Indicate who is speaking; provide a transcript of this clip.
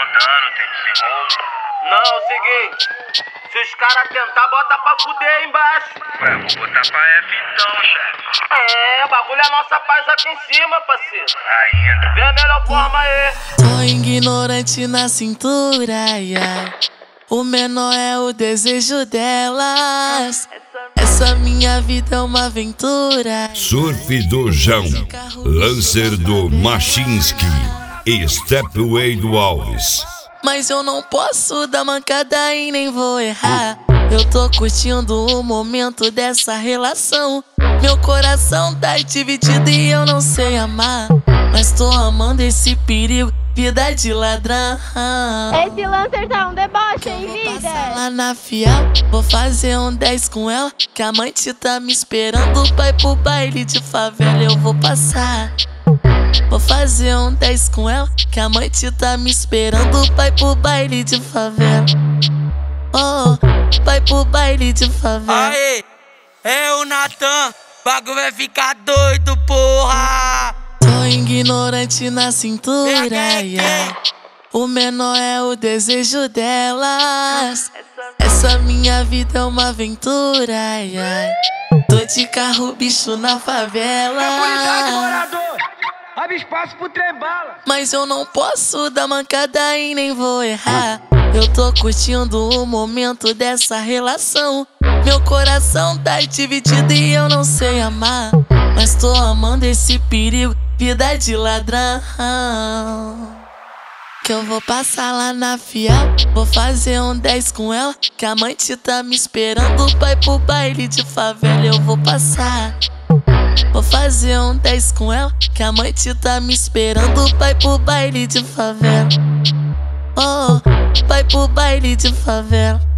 Speaker 1: montando, tem desenrolo.
Speaker 2: Não, é o seguinte, se os caras tentar, bota pra fuder aí embaixo.
Speaker 1: Ué, vou botar pra F então, chefe.
Speaker 2: É, o bagulho é nossa paz aqui em cima, parceiro.
Speaker 1: Ainda.
Speaker 2: Vê a melhor forma aí.
Speaker 3: Tô ignorante na cintura, ai, ai. O menor é o desejo delas. Essa minha vida é uma aventura.
Speaker 4: Surf do João, Lancer do Machinski e Stepway do Alves.
Speaker 3: Mas eu não posso dar mancada e nem vou errar. Eu tô curtindo o momento dessa relação. Meu coração tá dividido e eu não sei amar. Mas tô amando esse perigo, vida de ladrão.
Speaker 5: Esse Lancer tá um deboche, hein,
Speaker 3: Vou
Speaker 5: vida?
Speaker 3: passar lá na Fiel, vou fazer um 10 com ela, que a mãe tá me esperando pra ir pro baile de favela. Eu vou passar. Vou fazer um 10 com ela, que a mãe tá me esperando pra ir pro baile de favela. Oh, vai pro baile de favela.
Speaker 6: Aê, é o Natan, bagulho vai ficar doido, porra.
Speaker 3: Tô ignorante na cintura, ai, ai. O menor é o desejo delas. Essa minha vida é uma aventura, ai, ai. Tô de carro, bicho, na favela.
Speaker 6: Abre espaço pro trem bala.
Speaker 3: Mas eu não posso dar mancada e nem vou errar. Eu tô curtindo o momento dessa relação. Meu coração tá dividido e eu não sei amar. Mas tô amando esse perigo, vida de ladrão. Que eu vou passar lá na Fiel, vou fazer um 10 com ela, que a mãe tá me esperando pra ir pro baile de favela. Eu vou passar. Vou fazer um 10 com ela, que a mãe tá me esperando pra ir pro baile de favela. Oh, vai pro baile de favela.